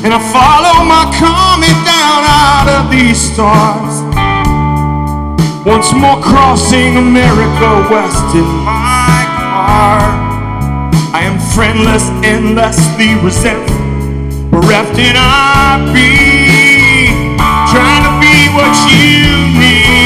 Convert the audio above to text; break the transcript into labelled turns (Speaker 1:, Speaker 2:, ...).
Speaker 1: and I follow my coming down out of these stars. Once more crossing America West in my car. I am friendless, endlessly resentful, bereft and I be trying to be what you need.